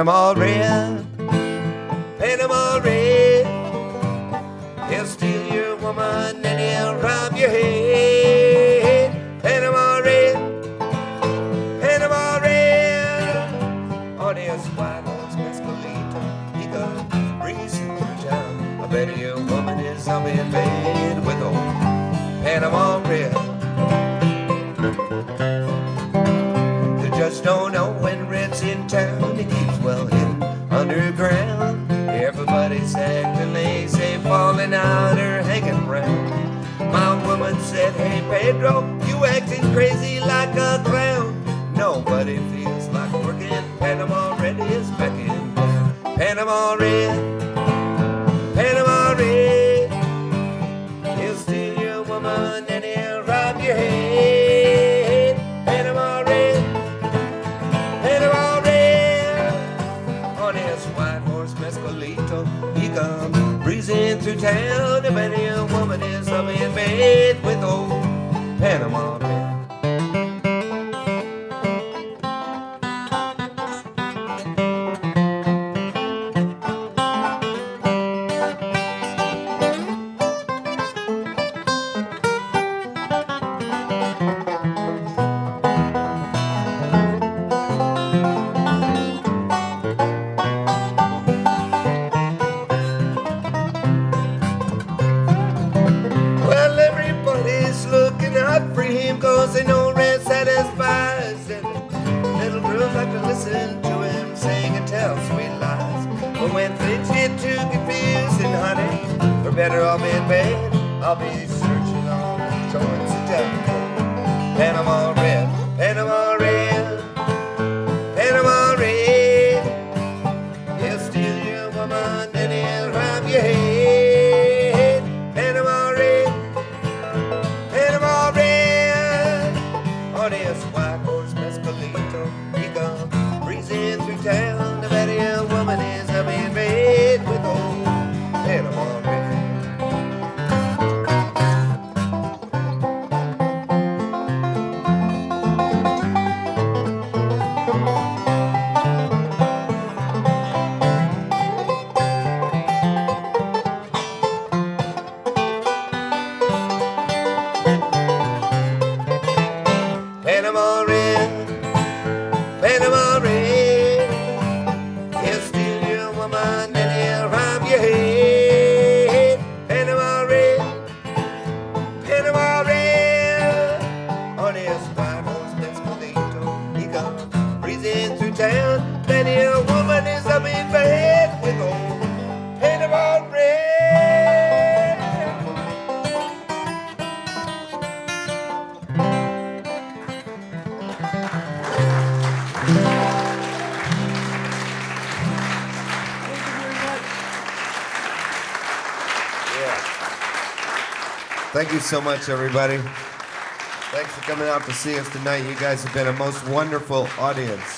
all red, paint 'em all red. He'll steal your woman and he'll rob your head. Paint 'em all red, paint 'em all red. On his white horse Mescalito, he goes breezing through town. I bet your woman is up in bed with old Panama red. The judge don't know when red's in town. He keeps well hidden underground. Everybody's acting lazy, falling out or hanging round. My woman said, hey Pedro, you acting crazy like a clown. Nobody feels like working. Panama red is back in town. Panama red, Panama red. He'll steal your woman and he'll rob your head. Panama red, Panama red. On his white horse Mescalito, he comes breezing through town. If any woman is up in bed with old Panama red. Cause they know red satisfies. And little girls like to listen to him sing and tell sweet lies. But when things get too confusing, honey, we're better off in bed. I'll be searching on the joints of telephone. Panama red, Panama red, Panama red. He'll steal your woman and he'll rob your head. Panama red, Panama red. On his white horse Mescalito, he comes breezing through town. The better woman is up in bed with old Panama red. Panama red, Panama red. He'll steal your woman and he'll rob your head. Panama red, Panama red. On his white horse Mescalito, he comes breezing through town. Then your woman is up in bed with old Panama red. Thank you so much, everybody. Thanks for coming out to see us tonight. You guys have been a most wonderful audience.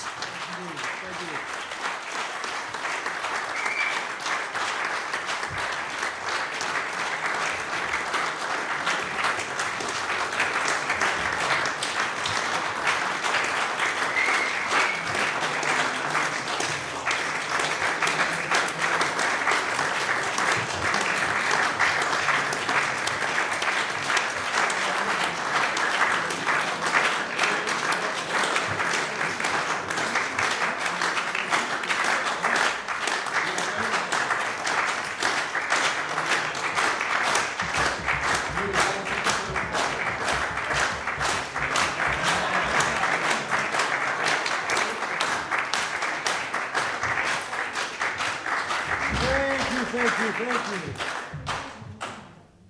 Thank you.